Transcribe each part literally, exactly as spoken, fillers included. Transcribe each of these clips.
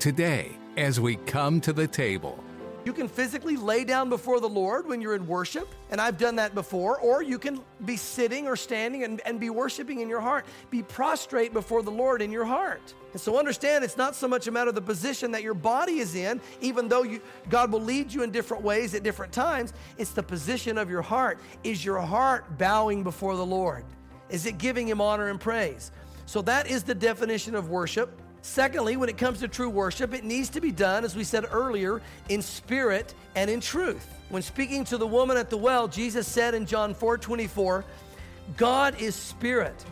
today as we come to the table. You can physically lay down before the Lord when you're in worship, and I've done that before, or you can be sitting or standing and, and be worshiping in your heart. Be prostrate before the Lord in your heart. And so understand, it's not so much a matter of the position that your body is in, even though you, God will lead you in different ways at different times. It's the position of your heart. Is your heart bowing before the Lord? Is it giving Him honor and praise? So that is the definition of worship. Secondly, when it comes to true worship, it needs to be done, as we said earlier, in spirit and in truth. When speaking to the woman at the well, Jesus said in John four twenty-four, God is spirit.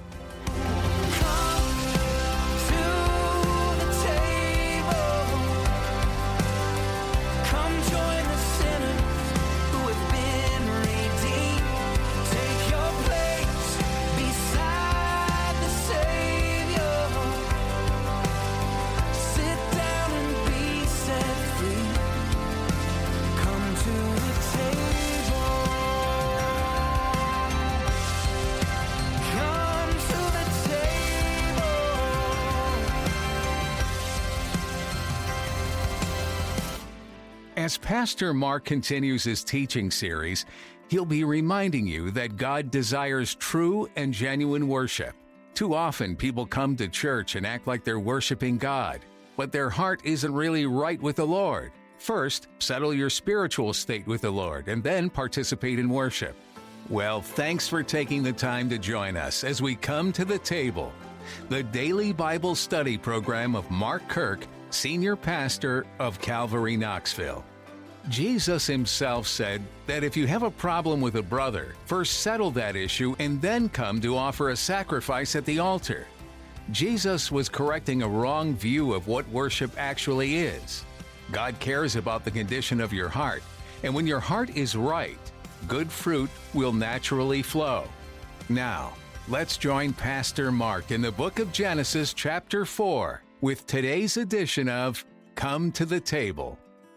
As Pastor Mark continues his teaching series, he'll be reminding you that God desires true and genuine worship. Too often, people come to church and act like they're worshiping God, but their heart isn't really right with the Lord. First, settle your spiritual state with the Lord, and then participate in worship. Well, thanks for taking the time to join us as we come to the table, the daily Bible study program of Mark Kirk, Senior Pastor of Calvary Knoxville. Jesus himself said that if you have a problem with a brother, first settle that issue and then come to offer a sacrifice at the altar. Jesus was correcting a wrong view of what worship actually is. God cares about the condition of your heart, and when your heart is right, good fruit will naturally flow. Now, let's join Pastor Mark in the book of Genesis chapter four with today's edition of Come to the Table.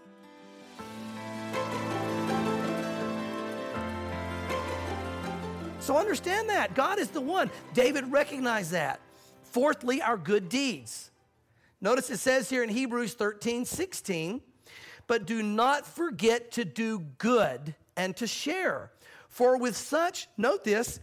So understand that. God is the one. David recognized that. Fourthly, our good deeds. Notice it says here in Hebrews thirteen sixteen, but do not forget to do good and to share. For with such, note this,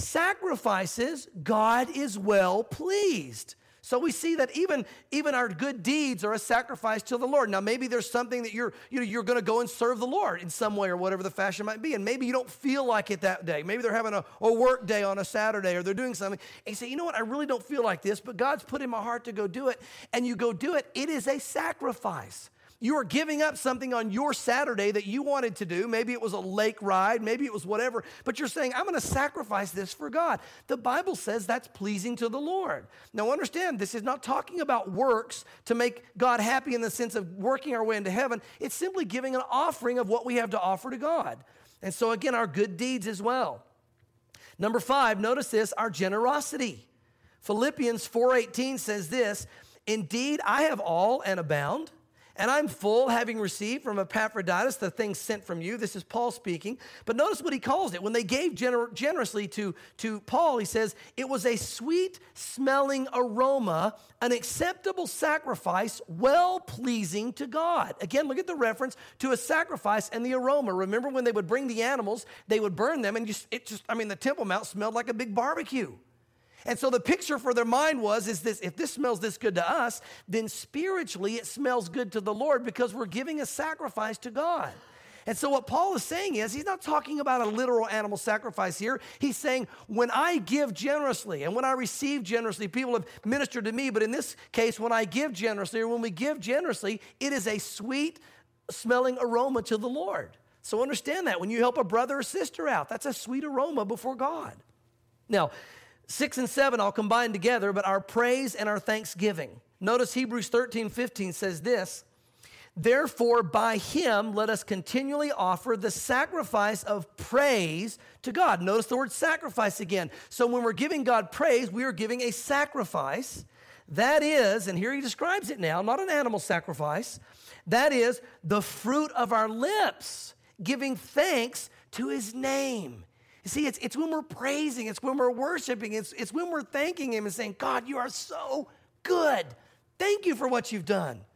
sacrifices, God is well pleased. So we see that even, even our good deeds are a sacrifice to the Lord. Now, maybe there's something that you're, you know, you're going to go and serve the Lord in some way or whatever the fashion might be. And maybe you don't feel like it that day. Maybe they're having a, a work day on a Saturday or they're doing something. And you say, you know what, I really don't feel like this, but God's put in my heart to go do it. And you go do it. It is a sacrifice. You are giving up something on your Saturday that you wanted to do. Maybe it was a lake ride. Maybe it was whatever. But you're saying, I'm going to sacrifice this for God. The Bible says that's pleasing to the Lord. Now understand, this is not talking about works to make God happy in the sense of working our way into heaven. It's simply giving an offering of what we have to offer to God. And so again, our good deeds as well. Number five, notice this, our generosity. Philippians four eighteen says this, indeed, I have all and abound. And I'm full, having received from Epaphroditus the things sent from you. This is Paul speaking. But notice what he calls it. When they gave gener- generously to, to Paul, he says, it was a sweet-smelling aroma, an acceptable sacrifice, well-pleasing to God. Again, look at the reference to a sacrifice and the aroma. Remember when they would bring the animals, they would burn them, and just, it just, I mean, the Temple Mount smelled like a big barbecue. And so the picture for their mind was, is this, if this smells this good to us, then spiritually it smells good to the Lord because we're giving a sacrifice to God. And so what Paul is saying is, he's not talking about a literal animal sacrifice here. He's saying, when I give generously and when I receive generously, people have ministered to me. But in this case, when I give generously or when we give generously, it is a sweet smelling aroma to the Lord. So understand that. When you help a brother or sister out, that's a sweet aroma before God. Now, Six and seven I'll combine together, but our praise and our thanksgiving. Notice Hebrews thirteen fifteen says this, therefore by him let us continually offer the sacrifice of praise to God. Notice the word sacrifice again. So when we're giving God praise, we are giving a sacrifice. That is, and here he describes it now, not an animal sacrifice. That is the fruit of our lips, giving thanks to his name. You see, it's, it's when we're praising, it's when we're worshiping, it's, it's when we're thanking him and saying, God, you are so good. Thank you for what you've done. I,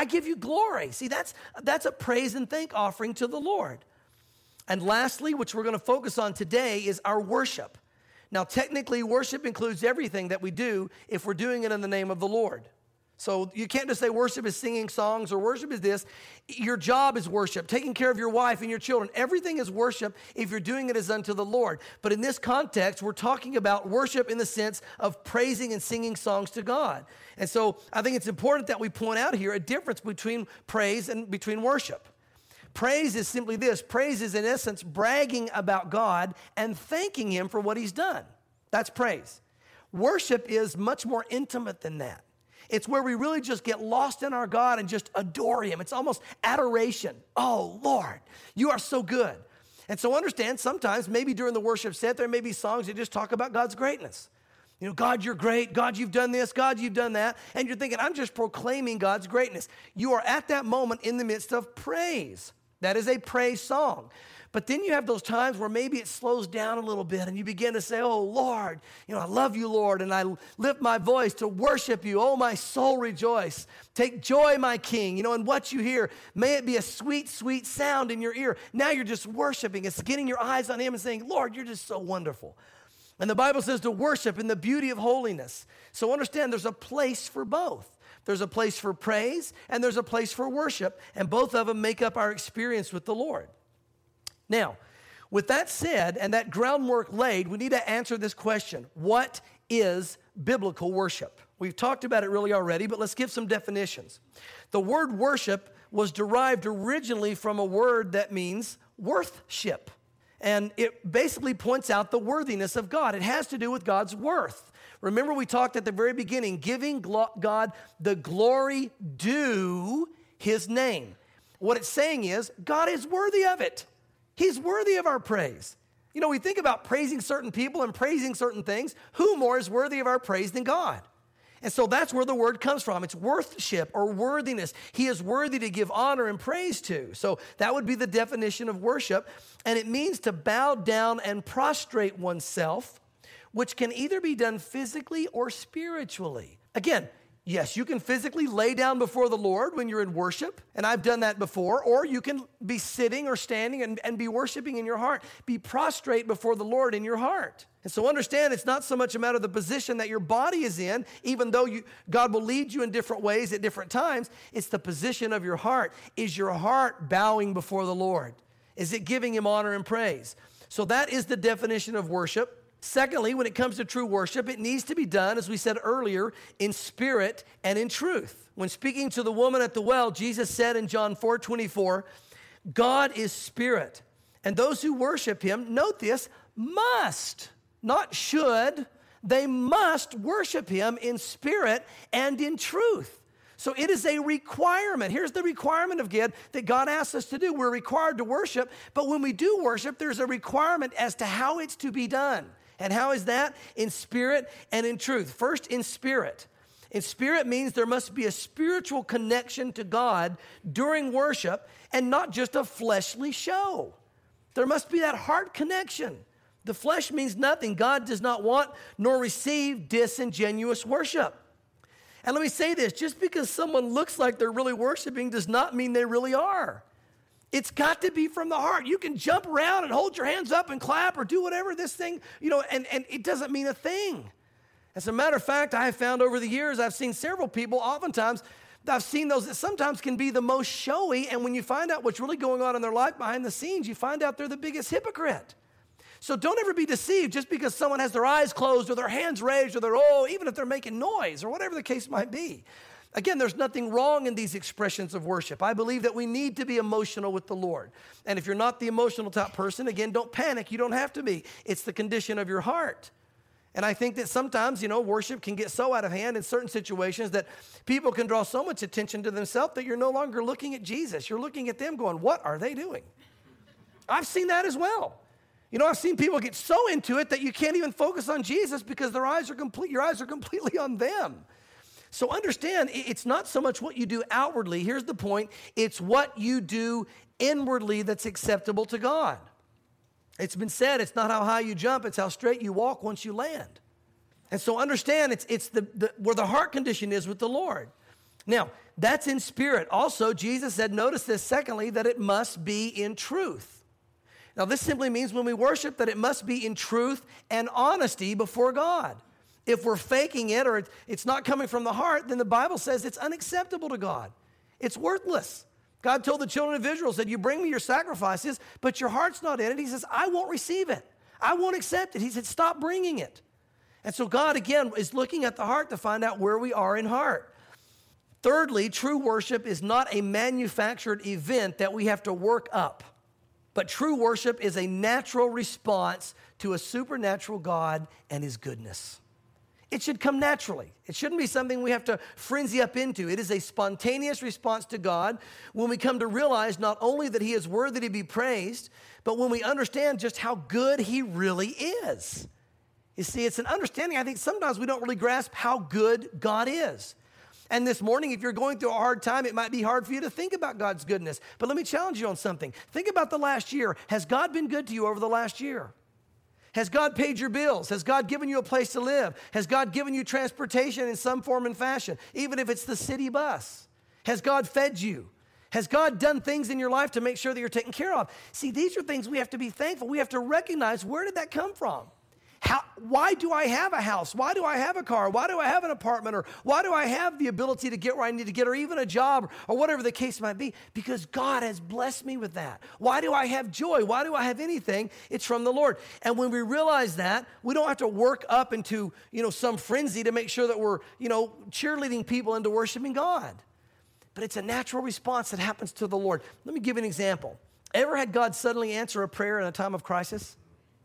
I give you glory. See, that's, that's a praise and thank offering to the Lord. And lastly, which we're going to focus on today, is our worship. Now, technically, worship includes everything that we do if we're doing it in the name of the Lord. So you can't just say worship is singing songs or worship is this. Your job is worship. Taking care of your wife and your children. Everything is worship if you're doing it as unto the Lord. But in this context, we're talking about worship in the sense of praising and singing songs to God. And so I think it's important that we point out here a difference between praise and between worship. Praise is simply this. Praise is in essence bragging about God and thanking him for what he's done. That's praise. Worship is much more intimate than that. It's where we really just get lost in our God and just adore him. It's almost adoration. Oh, Lord, you are so good. And so understand, sometimes maybe during the worship set, there may be songs that just talk about God's greatness. You know, God, you're great. God, you've done this. God, you've done that. And you're thinking, I'm just proclaiming God's greatness. You are at that moment in the midst of praise. That is a praise song. But then you have those times where maybe it slows down a little bit and you begin to say, oh, Lord, you know, I love you, Lord, and I lift my voice to worship you. Oh, my soul rejoice. Take joy, my King. You know, in what you hear, may it be a sweet, sweet sound in your ear. Now you're just worshiping. It's getting your eyes on him and saying, Lord, you're just so wonderful. And the Bible says to worship in the beauty of holiness. So understand there's a place for both. There's a place for praise and there's a place for worship, and both of them make up our experience with the Lord. Now, with that said and that groundwork laid, we need to answer this question. What is biblical worship? We've talked about it really already, but let's give some definitions. The word worship was derived originally from a word that means worthship. And it basically points out the worthiness of God. It has to do with God's worth. Remember, we talked at the very beginning, giving God the glory due his name. What it's saying is, God is worthy of it. He's worthy of our praise. You know, we think about praising certain people and praising certain things. Who more is worthy of our praise than God? And so that's where the word comes from. It's worthship or worthiness. He is worthy to give honor and praise to. So that would be the definition of worship. And it means to bow down and prostrate oneself, which can either be done physically or spiritually. Again, yes, you can physically lay down before the Lord when you're in worship, and I've done that before, or you can be sitting or standing and, and be worshiping in your heart. Be prostrate before the Lord in your heart. And so understand, it's not so much a matter of the position that your body is in, even though you, God will lead you in different ways at different times. It's the position of your heart. Is your heart bowing before the Lord? Is it giving him honor and praise? So that is the definition of worship. Secondly, when it comes to true worship, it needs to be done, as we said earlier, in spirit and in truth. When speaking to the woman at the well, Jesus said in John four twenty-four, God is spirit, and those who worship him, note this, must, not should, they must worship him in spirit and in truth. So it is a requirement. Here's the requirement of God that God asks us to do. We're required to worship, but when we do worship, there's a requirement as to how it's to be done. And how is that? In spirit and in truth. First, in spirit. In spirit means there must be a spiritual connection to God during worship and not just a fleshly show. There must be that heart connection. The flesh means nothing. God does not want nor receive disingenuous worship. And let me say this, just because someone looks like they're really worshiping does not mean they really are. It's got to be from the heart. You can jump around and hold your hands up and clap or do whatever this thing, you know, and, and it doesn't mean a thing. As a matter of fact, I have found over the years, I've seen several people, oftentimes, I've seen those that sometimes can be the most showy, and when you find out what's really going on in their life behind the scenes, you find out they're the biggest hypocrite. So don't ever be deceived just because someone has their eyes closed or their hands raised or they're, oh, even if they're making noise or whatever the case might be. Again, there's nothing wrong in these expressions of worship. I believe that we need to be emotional with the Lord. And if you're not the emotional type person, again, don't panic. You don't have to be. It's the condition of your heart. And I think that sometimes, you know, worship can get so out of hand in certain situations that people can draw so much attention to themselves that you're no longer looking at Jesus. You're looking at them going, what are they doing? I've seen that as well. You know, I've seen people get so into it that you can't even focus on Jesus because their eyes are complete, your eyes are completely on them. So understand, it's not so much what you do outwardly. Here's the point. It's what you do inwardly that's acceptable to God. It's been said, it's not how high you jump, it's how straight you walk once you land. And so understand, it's, it's the, the where the heart condition is with the Lord. Now, that's in spirit. Also, Jesus said, notice this, secondly, that it must be in truth. Now, this simply means when we worship that it must be in truth and honesty before God. If we're faking it or it's not coming from the heart, then the Bible says it's unacceptable to God. It's worthless. God told the children of Israel, said, you bring me your sacrifices, but your heart's not in it. He says, I won't receive it. I won't accept it. He said, stop bringing it. And so God, again, is looking at the heart to find out where we are in heart. Thirdly, true worship is not a manufactured event that we have to work up. But true worship is a natural response to a supernatural God and his goodness. It should come naturally. It shouldn't be something we have to frenzy up into. It is a spontaneous response to God when we come to realize not only that he is worthy to be praised, but when we understand just how good he really is. You see, it's an understanding. I think sometimes we don't really grasp how good God is. And this morning, if you're going through a hard time, it might be hard for you to think about God's goodness. But let me challenge you on something. Think about the last year. Has God been good to you over the last year? Has God paid your bills? Has God given you a place to live? Has God given you transportation in some form and fashion, even if it's the city bus? Has God fed you? Has God done things in your life to make sure that you're taken care of? See, these are things we have to be thankful. We have to recognize, where did that come from? How, why do I have a house? Why do I have a car? Why do I have an apartment? Or why do I have the ability to get where I need to get, or even a job, or whatever the case might be? Because God has blessed me with that. Why do I have joy? Why do I have anything? It's from the Lord. And when we realize that, we don't have to work up into, you know, some frenzy to make sure that we're, you know, cheerleading people into worshiping God. But it's a natural response that happens to the Lord. Let me give you an example. Ever had God suddenly answer a prayer in a time of crisis?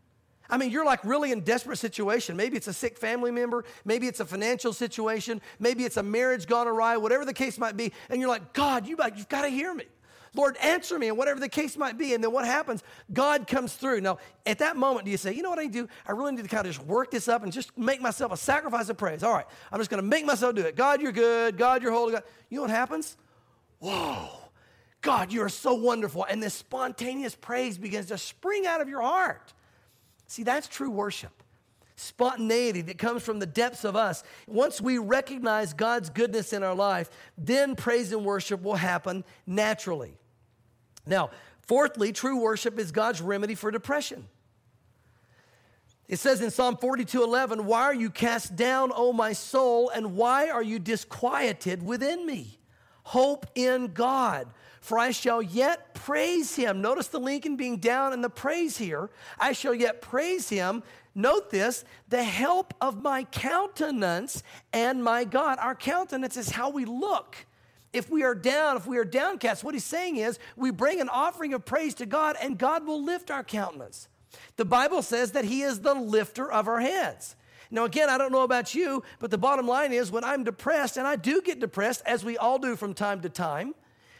I mean, you're like really in desperate situation. Maybe it's a sick family member. Maybe it's a financial situation. Maybe it's a marriage gone awry, whatever the case might be. And you're like, God, you, you've got to hear me. Lord, answer me, and whatever the case might be. And then what happens? God comes through. Now, at that moment, do you say, you know what I need to do? I really need to kind of just work this up and just make myself a sacrifice of praise. All right, I'm just going to make myself do it. God, you're good. God, you're holy. God. You know what happens? Whoa. God, you are so wonderful. And this spontaneous praise begins to spring out of your heart. See, that's true worship. Spontaneity that comes from the depths of us. Once we recognize God's goodness in our life, then praise and worship will happen naturally. Now, fourthly, true worship is God's remedy for depression. It says in Psalm forty-two eleven, why are you cast down, O my soul, and why are you disquieted within me? Hope in God, for I shall yet praise him. Notice the Lincoln being down and the praise here. I shall yet praise him. Note this, the help of my countenance and my God. Our countenance is how we look. If we are down, if we are downcast, what he's saying is we bring an offering of praise to God and God will lift our countenance. The Bible says that he is the lifter of our heads. Now, again, I don't know about you, but the bottom line is when I'm depressed, and I do get depressed, as we all do from time to time,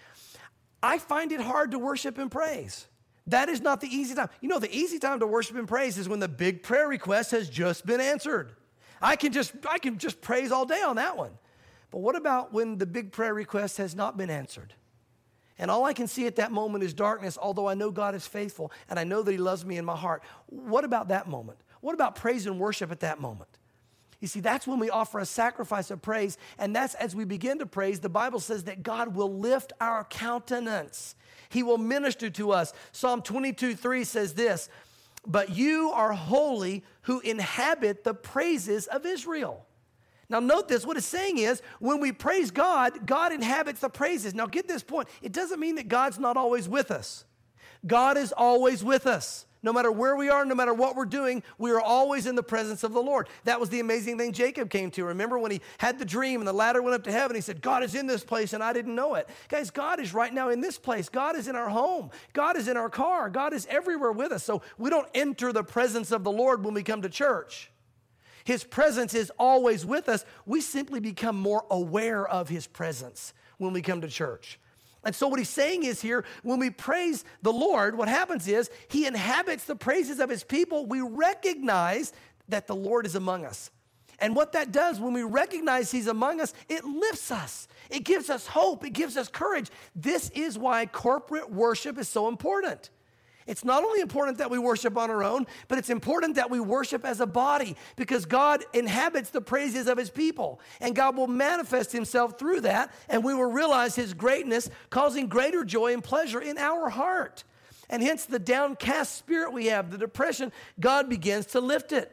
I find it hard to worship and praise. That is not the easy time. You know, the easy time to worship and praise is when the big prayer request has just been answered. I can just, I can just praise all day on that one. But what about when the big prayer request has not been answered? And all I can see at that moment is darkness, although I know God is faithful and I know that he loves me in my heart. What about that moment? What about praise and worship at that moment? You see, that's when we offer a sacrifice of praise, and that's as we begin to praise, the Bible says that God will lift our countenance. He will minister to us. Psalm twenty-two three says this, but you are holy who inhabit the praises of Israel. Now note this, what it's saying is, when we praise God, God inhabits the praises. Now get this point, it doesn't mean that God's not always with us. God is always with us. No matter where we are, no matter what we're doing, we are always in the presence of the Lord. That was the amazing thing Jacob came to. Remember when he had the dream and the ladder went up to heaven, he said, God is in this place and I didn't know it. Guys, God is right now in this place. God is in our home. God is in our car. God is everywhere with us. So we don't enter the presence of the Lord when we come to church. His presence is always with us. We simply become more aware of his presence when we come to church. And so what he's saying is here, when we praise the Lord, what happens is he inhabits the praises of his people. We recognize that the Lord is among us. And what that does, when we recognize he's among us, it lifts us. It gives us hope. It gives us courage. This is why corporate worship is so important. It's not only important that we worship on our own, but it's important that we worship as a body because God inhabits the praises of his people. And God will manifest himself through that, and we will realize his greatness, causing greater joy and pleasure in our heart. And hence the downcast spirit we have, the depression, God begins to lift it.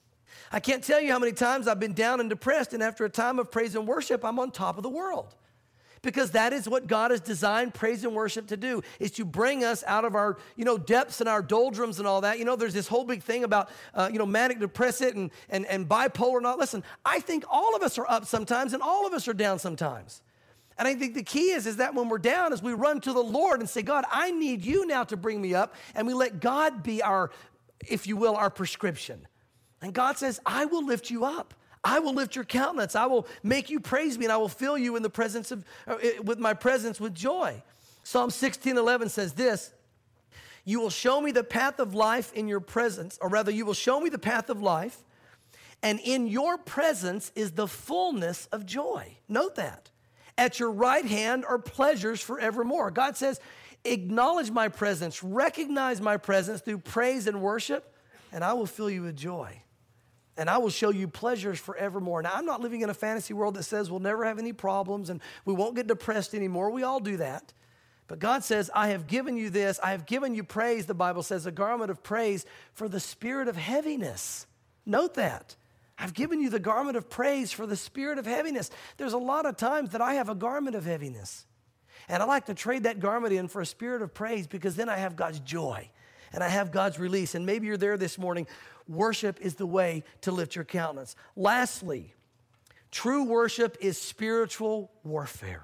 I can't tell you how many times I've been down and depressed, and after a time of praise and worship, I'm on top of the world. Because that is what God has designed praise and worship to do, is to bring us out of our, you know, depths and our doldrums and all that. You know, there's this whole big thing about, uh, you know, manic depressive and, and, and bipolar and all. Listen, I think all of us are up sometimes and all of us are down sometimes. And I think the key is, is that when we're down is we run to the Lord and say, God, I need you now to bring me up. And we let God be our, if you will, our prescription. And God says, I will lift you up. I will lift your countenance. I will make you praise me, and I will fill you in the presence of, uh, with my presence with joy. Psalm sixteen eleven says this, you will show me the path of life in your presence, or rather, you will show me the path of life, and in your presence is the fullness of joy. Note that. At your right hand are pleasures forevermore. God says, acknowledge my presence, recognize my presence through praise and worship, and I will fill you with joy. And I will show you pleasures forevermore. Now, I'm not living in a fantasy world that says we'll never have any problems and we won't get depressed anymore. We all do that. But God says, I have given you this. I have given you praise, the Bible says, a garment of praise for the spirit of heaviness. Note that. I've given you the garment of praise for the spirit of heaviness. There's a lot of times that I have a garment of heaviness. And I like to trade that garment in for a spirit of praise because then I have God's joy and I have God's release. And maybe you're there this morning. Worship is the way to lift your countenance. Lastly, true worship is spiritual warfare.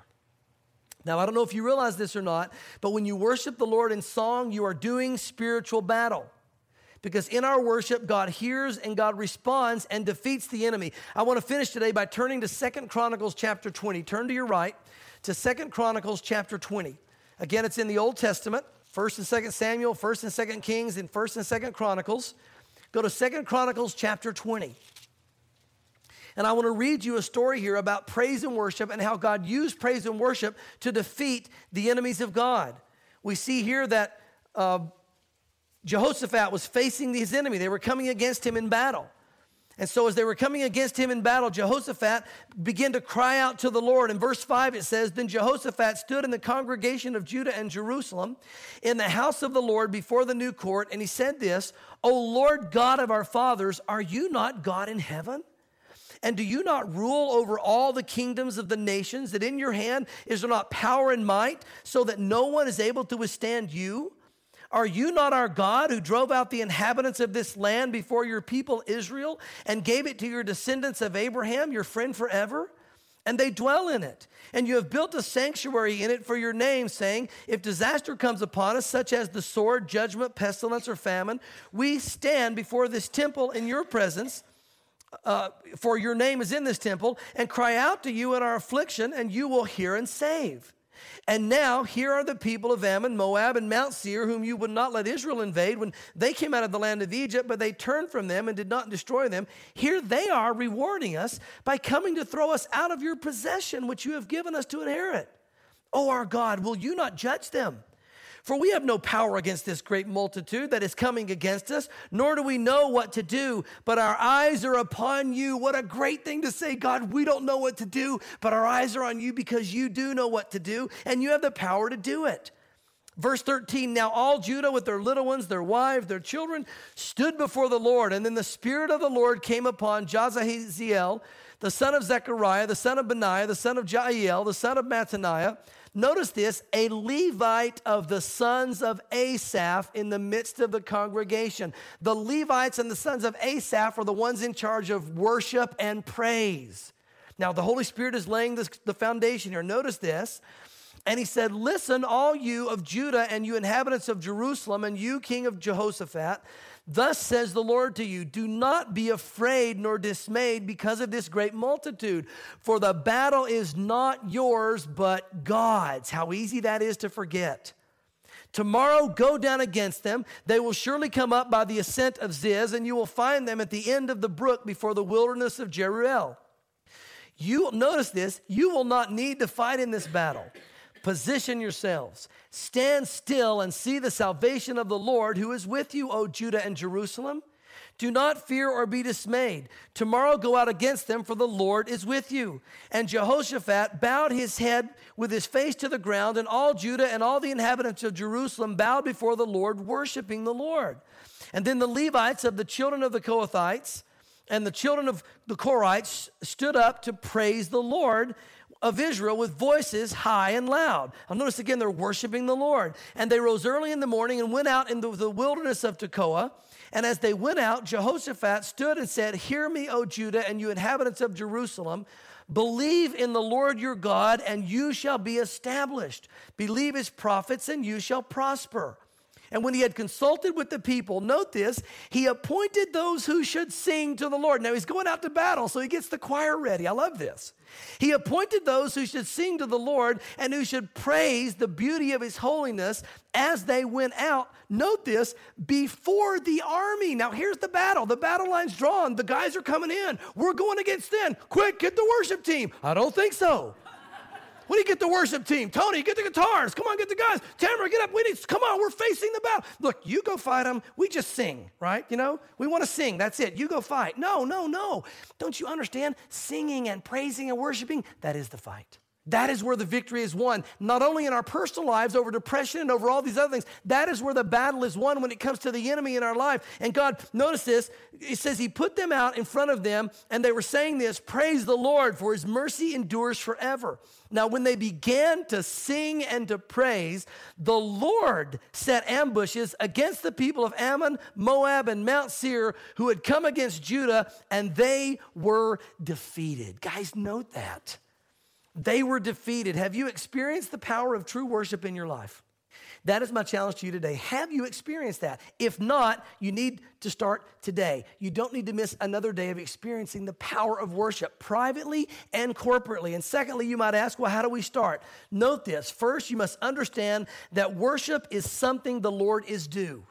Now, I don't know if you realize this or not, but when you worship the Lord in song, you are doing spiritual battle. Because in our worship, God hears and God responds and defeats the enemy. I want to finish today by turning to Second Chronicles chapter twenty. Turn to your right to Second Chronicles chapter twenty. Again, it's in the Old Testament, First and Second Samuel, First and Second Kings, and First and Second Chronicles. Go to Second Chronicles chapter twenty. And I want to read you a story here about praise and worship and how God used praise and worship to defeat the enemies of God. We see here that uh, Jehoshaphat was facing his enemy. They were coming against him in battle. And so as they were coming against him in battle, Jehoshaphat began to cry out to the Lord. In verse five it says, then Jehoshaphat stood in the congregation of Judah and Jerusalem in the house of the Lord before the new court, and he said this, O Lord God of our fathers, are you not God in heaven? And do you not rule over all the kingdoms of the nations, that in your hand is there not power and might, so that no one is able to withstand you? Are you not our God who drove out the inhabitants of this land before your people Israel and gave it to your descendants of Abraham, your friend forever? And they dwell in it. And you have built a sanctuary in it for your name, saying, if disaster comes upon us, such as the sword, judgment, pestilence, or famine, we stand before this temple in your presence, uh, for your name is in this temple, and cry out to you in our affliction, and you will hear and save. And now here are the people of Ammon, Moab, and Mount Seir, whom you would not let Israel invade when they came out of the land of Egypt, but they turned from them and did not destroy them. Here they are rewarding us by coming to throw us out of your possession, which you have given us to inherit. O our God, will you not judge them? For we have no power against this great multitude that is coming against us, nor do we know what to do, but our eyes are upon you. What a great thing to say, God, we don't know what to do, but our eyes are on you because you do know what to do, and you have the power to do it. Verse thirteen, now all Judah with their little ones, their wives, their children, stood before the Lord, and then the Spirit of the Lord came upon Jahaziel, the son of Zechariah, the son of Benaiah, the son of Jael, the son of Mattaniah. Notice this, a Levite of the sons of Asaph in the midst of the congregation. The Levites and the sons of Asaph are the ones in charge of worship and praise. Now, the Holy Spirit is laying this, the foundation here. Notice this. And he said, listen, all you of Judah and you inhabitants of Jerusalem and you, king of Jehoshaphat, thus says the Lord to you, do not be afraid nor dismayed because of this great multitude, for the battle is not yours, but God's. How easy that is to forget. Tomorrow go down against them. They will surely come up by the ascent of Ziz, and you will find them at the end of the brook before the wilderness of Jeruel. You notice this, you will not need to fight in this battle. Position yourselves. Stand still and see the salvation of the Lord who is with you, O Judah and Jerusalem. Do not fear or be dismayed. Tomorrow go out against them, for the Lord is with you. And Jehoshaphat bowed his head with his face to the ground, and all Judah and all the inhabitants of Jerusalem bowed before the Lord, worshiping the Lord. And then the Levites of the children of the Kohathites and the children of the Korites stood up to praise the Lord of Israel with voices high and loud. I'll notice again, they're worshiping the Lord. And they rose early in the morning and went out into the wilderness of Tekoa. And as they went out, Jehoshaphat stood and said, "Hear me, O Judah, and you inhabitants of Jerusalem. Believe in the Lord your God, and you shall be established. Believe his prophets, and you shall prosper." And when he had consulted with the people, note this, he appointed those who should sing to the Lord. Now he's going out to battle, so he gets the choir ready. I love this. He appointed those who should sing to the Lord and who should praise the beauty of his holiness as they went out. Note this, before the army. Now here's the battle. The battle line's drawn. The guys are coming in. We're going against them. Quick, get the worship team. I don't think so. We need to get the worship team. Tony, get the guitars. Come on, get the guys. Tamara, get up. We need, come on, we're facing the battle. Look, you go fight them. We just sing, right? You know, we want to sing. That's it. You go fight. No, no, no. Don't you understand? Singing and praising and worshiping, that is the fight. That is where the victory is won, not only in our personal lives over depression and over all these other things. That is where the battle is won when it comes to the enemy in our life. And God, notice this, it says he put them out in front of them, and they were saying this, "Praise the Lord, for his mercy endures forever." Now, when they began to sing and to praise, the Lord set ambushes against the people of Ammon, Moab, and Mount Seir, who had come against Judah, and they were defeated. Guys, note that. They were defeated. Have you experienced the power of true worship in your life? That is my challenge to you today. Have you experienced that? If not, you need to start today. You don't need to miss another day of experiencing the power of worship privately and corporately. And secondly, you might ask, well, how do we start? Note this. First, you must understand that worship is something the Lord is due.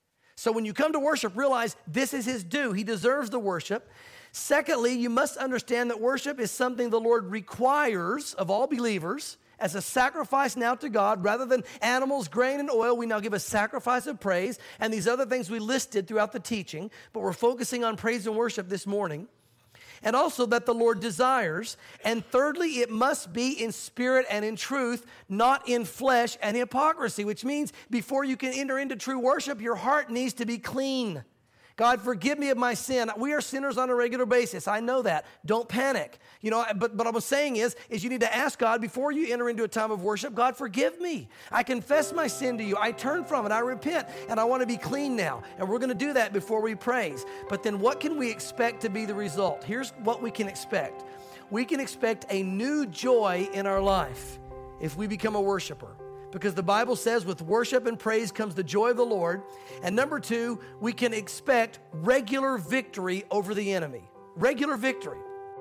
So when you come to worship, realize this is his due. He deserves the worship. Secondly, you must understand that worship is something the Lord requires of all believers as a sacrifice now to God. Rather than animals, grain, and oil, we now give a sacrifice of praise and these other things we listed throughout the teaching, but we're focusing on praise and worship this morning. And also that the Lord desires. And thirdly, it must be in spirit and in truth, not in flesh and hypocrisy, which means before you can enter into true worship, your heart needs to be clean. God, forgive me of my sin. We are sinners on a regular basis. I know that. Don't panic. You know, but what I was saying is, is you need to ask God before you enter into a time of worship, God, forgive me. I confess my sin to you. I turn from it. I repent, and I want to be clean now. And we're going to do that before we praise. But then what can we expect to be the result? Here's what we can expect. We can expect a new joy in our life if we become a worshiper. Because the Bible says with worship and praise comes the joy of the Lord. And number two, we can expect regular victory over the enemy. Regular victory.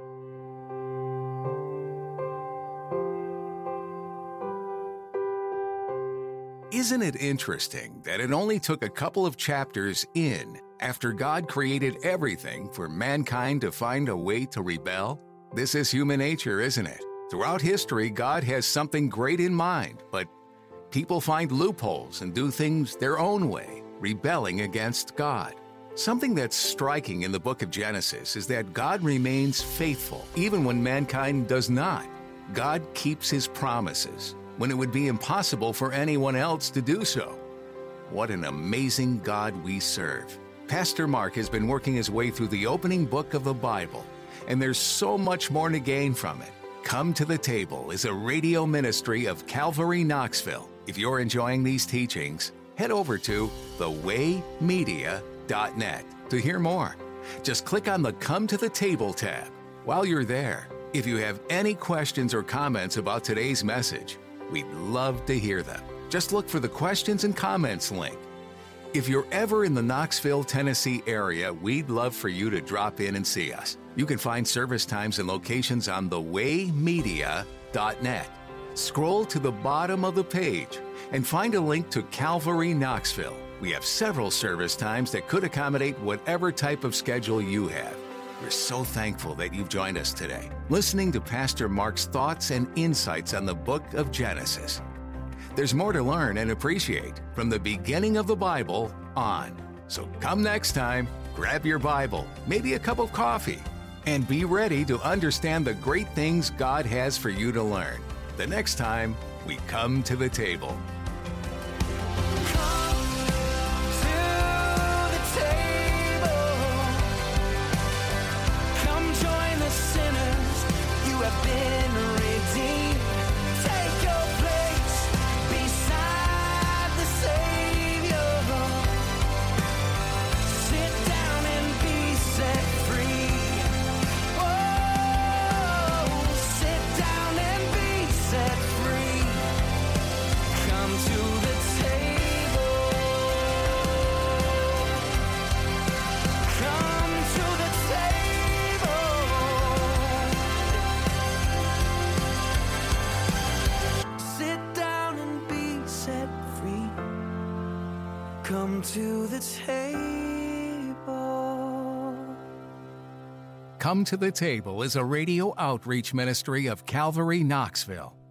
Isn't it interesting that it only took a couple of chapters in after God created everything for mankind to find a way to rebel? This is human nature, isn't it? Throughout history, God has something great in mind, but people find loopholes and do things their own way, rebelling against God. Something that's striking in the book of Genesis is that God remains faithful, even when mankind does not. God keeps his promises when it would be impossible for anyone else to do so. What an amazing God we serve. Pastor Mark has been working his way through the opening book of the Bible, and there's so much more to gain from it. Come to the Table is a radio ministry of Calvary Knoxville. If you're enjoying these teachings, head over to the way media dot net to hear more. Just click on the Come to the Table tab. While you're there, if you have any questions or comments about today's message, we'd love to hear them. Just look for the Questions and Comments link. If you're ever in the Knoxville, Tennessee area, we'd love for you to drop in and see us. You can find service times and locations on the way media dot net. Scroll to the bottom of the page and find a link to Calvary Knoxville. We have several service times that could accommodate whatever type of schedule you have. We're so thankful that you've joined us today, listening to Pastor Mark's thoughts and insights on the book of Genesis. There's more to learn and appreciate from the beginning of the Bible on. So come next time, grab your Bible, maybe a cup of coffee, and be ready to understand the great things God has for you to learn the next time we come to the table. Come to the table. Come to the Table is a radio outreach ministry of Calvary Knoxville.